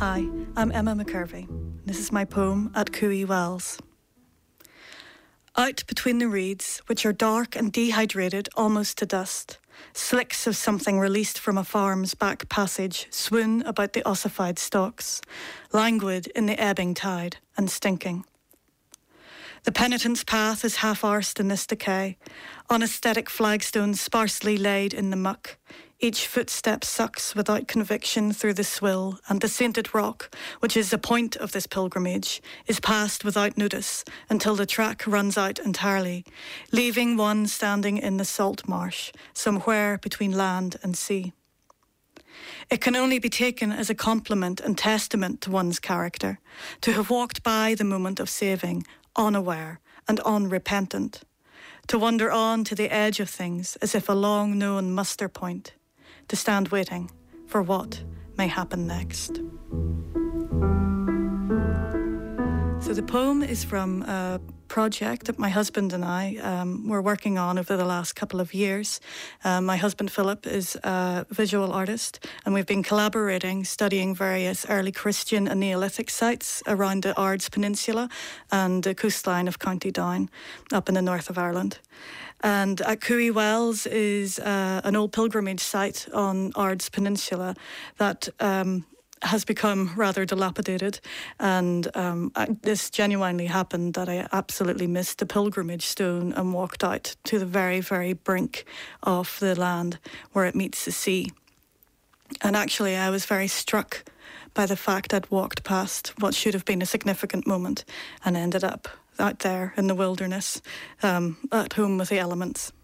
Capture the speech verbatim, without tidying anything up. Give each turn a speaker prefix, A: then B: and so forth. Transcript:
A: Hi, I'm Emma McCurvey. This is my poem at Cooey Wells. Out between the reeds, which are dark and dehydrated almost to dust, slicks of something released from a farm's back passage swoon about the ossified stalks, languid in the ebbing tide and stinking. The penitent's path is half-arsed in this decay, on aesthetic flagstones sparsely laid in the muck. Each footstep sucks without conviction through the swill, and the sainted rock, which is the point of this pilgrimage, is passed without notice until the track runs out entirely, leaving one standing in the salt marsh, somewhere between land and sea. It can only be taken as a compliment and testament to one's character, to have walked by the moment of saving, unaware and unrepentant, to wander on to the edge of things as if a long-known muster point, to stand waiting for what may happen next. So the poem is from a project that my husband and I um, were working on over the last couple of years. Um, my husband Philip is a visual artist, and we've been collaborating, studying various early Christian and Neolithic sites around the Ards Peninsula and the coastline of County Down up in the north of Ireland. And at Cooey Wells is uh, an old pilgrimage site on Ards Peninsula that um, has become rather dilapidated, and um, I, this genuinely happened that I absolutely missed the pilgrimage stone and walked out to the very, very brink of the land where it meets the sea. And actually I was very struck by the fact I'd walked past what should have been a significant moment and ended up out there in the wilderness, um, at home with the elements.